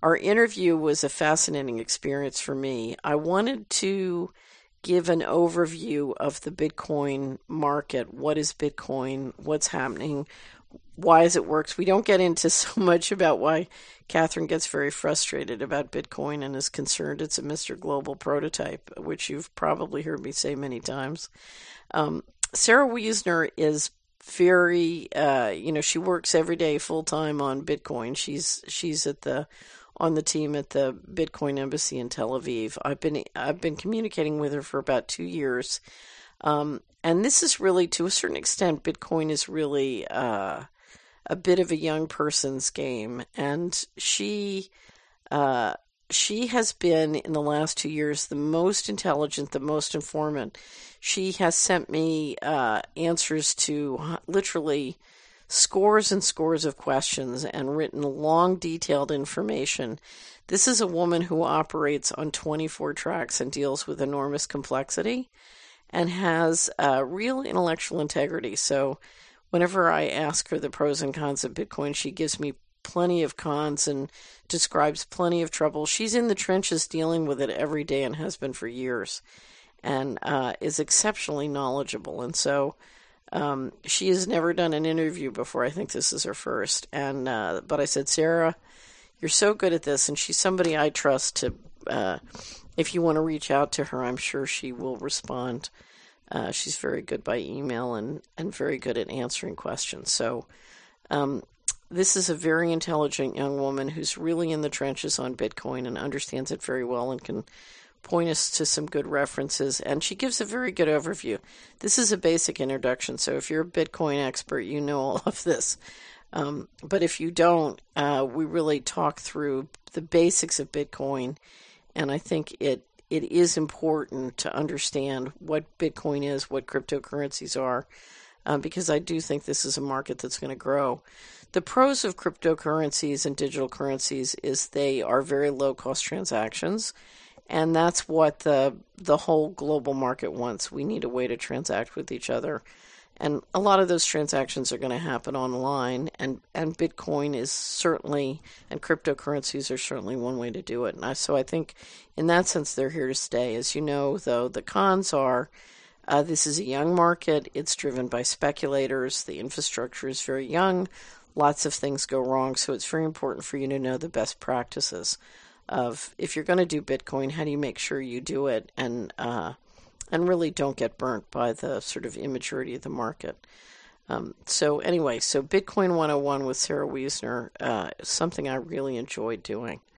our interview was a fascinating experience for me. I wanted to give an overview of the Bitcoin market. What is Bitcoin? What's happening? Why is it works? We don't get into so much about why Catherine gets very frustrated about Bitcoin and is concerned it's a Mr. Global prototype, which you've probably heard me say many times. Sarah Wiesner is very, she works every day full time on Bitcoin. She's on the team at the Bitcoin Embassy in Tel Aviv. I've been communicating with her for about 2 years, and this is really, to a certain extent, Bitcoin is really a bit of a young person's game, and she has been, in the last 2 years, the most intelligent, the most informant. She has sent me answers to literally scores and scores of questions and written long, detailed information. This is a woman who operates on 24 tracks and deals with enormous complexity and has real intellectual integrity. So whenever I ask her the pros and cons of Bitcoin, she gives me plenty of cons and describes plenty of trouble. She's in the trenches dealing with it every day and has been for years, and is exceptionally knowledgeable. And so she has never done an interview before. I think this is her first. And but I said, Sarah, you're so good at this, and she's somebody I trust to. If you want to reach out to her, I'm sure she will respond. She's very good by email and very good at answering questions. So this is a very intelligent young woman who's really in the trenches on Bitcoin and understands it very well and can point us to some good references. And she gives a very good overview. This is a basic introduction, so if you're a Bitcoin expert, you know all of this. But if you don't, we really talk through the basics of Bitcoin, and I think it is important to understand what Bitcoin is, what cryptocurrencies are, because I do think this is a market that's going to grow. The pros of cryptocurrencies and digital currencies is they are very low-cost transactions, and that's what the whole global market wants. We need a way to transact with each other. And a lot of those transactions are going to happen online, and Bitcoin is certainly, and cryptocurrencies are certainly one way to do it. And so I think in that sense they're here to stay. As you know, though, the cons are this is a young market. It's driven by speculators. The infrastructure is very young. Lots of things go wrong. So it's very important for you to know the best practices of, if you're going to do Bitcoin, how do you make sure you do it and really don't get burnt by the sort of immaturity of the market. So Bitcoin 101 with Sarah Wiesner is something I really enjoyed doing.